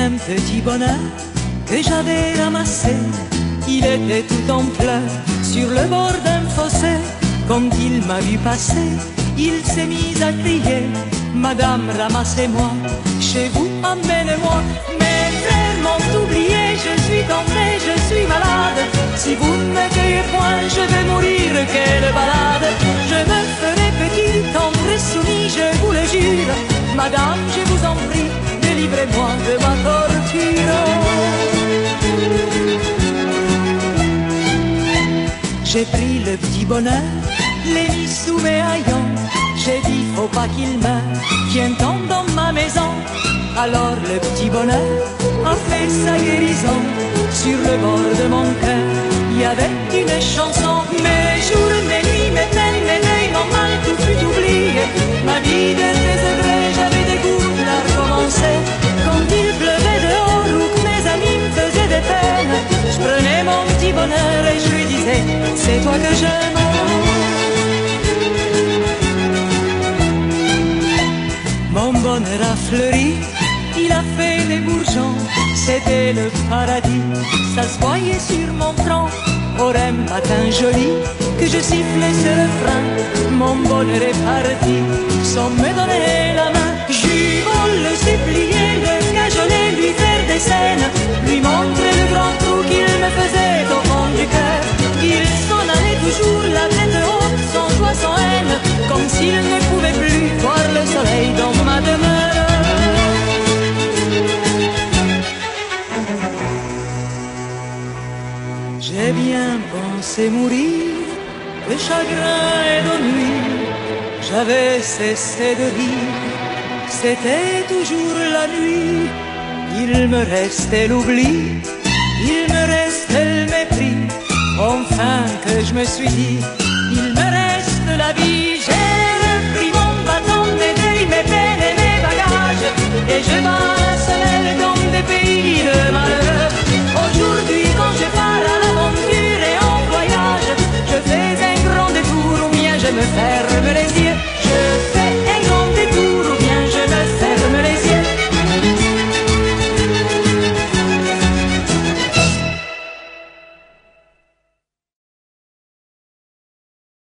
un petit bonheur que j'avais ramassé. Il était tout en pleurs sur le bord d'un fossé. Quand il m'a vu passer, il s'est mis à crier: Madame, ramassez-moi, chez vous, amenez-moi. Mes frères m'ont oublié, je suis tombé, je suis malade. Si vous ne me cueillez point, je vais mourir, quelle balade. Je me ferai petit, tendre et soumis, je vous le jure. Madame, je vous en prie, délivrez-moi de ma torture. J'ai pris le petit bonheur, l'ai mis sous mes haillons. J'ai dit, faut pas qu'il meure, tiens-t'en dans ma maison. Alors le petit bonheur a fait sa guérison. Sur le bord de mon cœur, il y avait une chanson. Mes jours, mes nuits, mes peines, mes deuils, mon mal, tout fut oublié. Ma vie de désœuvré, j'avais des goûts à recommencer. Quand il pleuvait dehors ou que mes amis me faisaient des peines, je prenais mon petit bonheur et je lui disais, c'est toi que j'aime. Mon bonheur a fleuri, il a fait les bourgeons, c'était le paradis, ça se voyait sur mon front. Or un matin joli, que je sifflais ce refrain, mon bonheur est parti, sans me donner la main. J'eus beau le supplier, le cajoler, lui faire des scènes, lui montrer le grand trou qu'il me faisait au fond du cœur. Il s'en allait toujours la tête haute, sans joie, sans haine, comme s'il ne pouvait plus voir le soleil dans ma demeure. J'ai bien pensé mourir de chagrin et d'ennui. J'avais cessé de rire, c'était toujours la nuit. Il me restait l'oubli, il me restait le mépris. Enfin que je me suis dit, il me reste la vie.